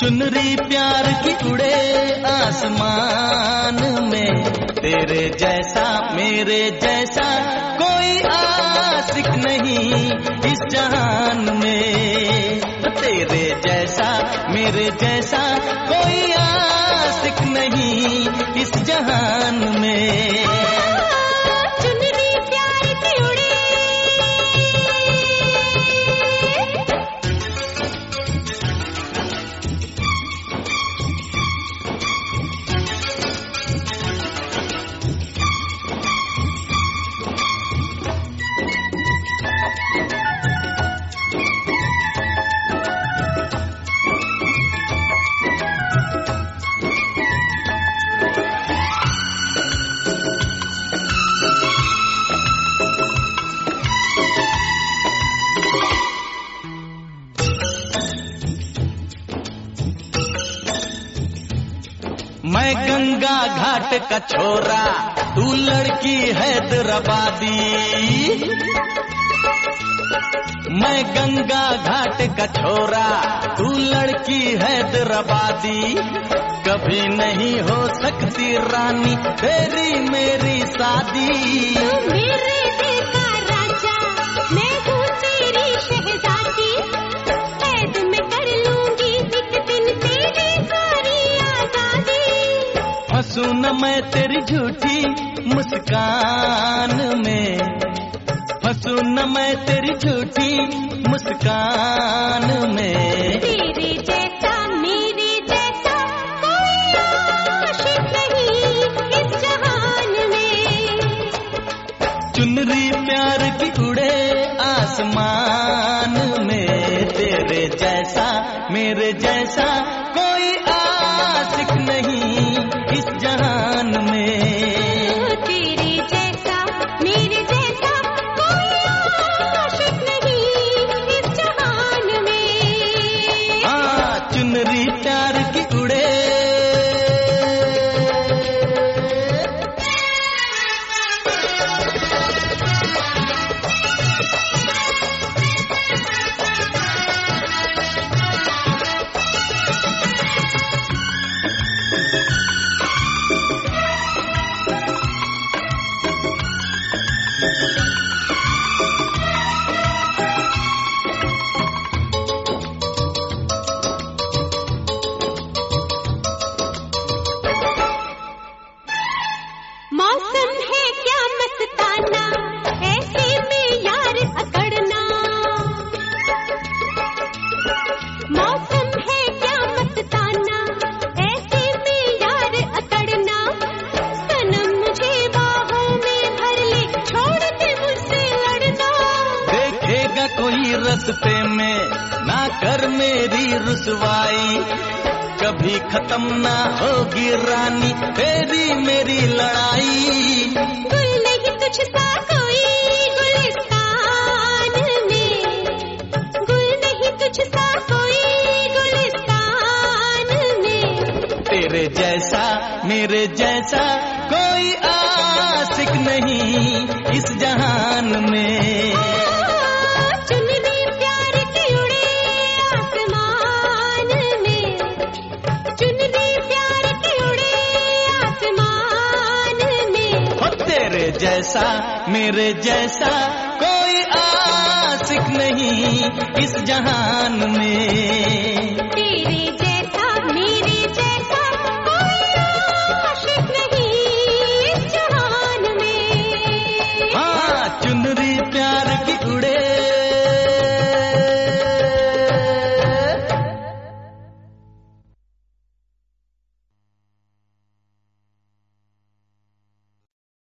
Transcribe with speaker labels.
Speaker 1: चुनरी प्यार की उड़े आसमान में, तेरे जैसा मेरे जैसा कोई आशिक नहीं इस जहान में। तेरे जैसा मेरे जैसा कोई आशिक नहीं इस जहान में। मैं गंगा घाट का छोरा, तू लड़की हैदराबादी। मैं गंगा घाट का छोरा, तू लड़की हैदराबादी। कभी नहीं हो सकती रानी तेरी मेरी शादी।
Speaker 2: मेरे दिल का राजा, मैं हूँ तेरी शहजादी। कैद में कर लूंगी एक दिन तेरी सारी आजादी।
Speaker 1: फंसूं न मैं तेरी झूठी मुस्कान में, फंसूं न मैं तेरी झूठी मुस्कान में।
Speaker 2: तेरे जैसा मेरे जैसा कोई आशिक नहीं इस जहान में।
Speaker 1: चुनरी प्यार की उड़े आसमान में, तेरे जैसा मेरे जैसा कोई आशिक नहीं इस जहान में।
Speaker 2: तेरे जैसा मेरे जैसा कोई आशिक नहीं इस जहान में।
Speaker 1: हाँ, चुनरी प्यार की उड़े।
Speaker 2: मौसम है क्या मस्ताना, ऐसे में यार अकड़ना। मौसम है क्या मस्ताना, ऐसे में यार अकड़ना। सनम मुझे बाहों में भर ले, छोड़ दे मुझसे लड़ना।
Speaker 1: देखेगा कोई रस्ते में ना कर मेरी रुसवाई, कभी खत्म ना होगी रानी तेरी मेरी लड़ाई।
Speaker 2: गुल नहीं तुझसा कोई गुलिस्तान में, गुल नहीं तुझसा कोई गुलिस्तान में।
Speaker 1: तेरे जैसा मेरे जैसा कोई आशिक नहीं इस जहान में।
Speaker 2: चुनरी प्यार की उड़े आसमान में, चुनरी प्यार की उड़े आसमान में।
Speaker 1: हो तेरे जैसा मेरे जैसा कोई आशिक नहीं इस जहान में।
Speaker 2: तेरे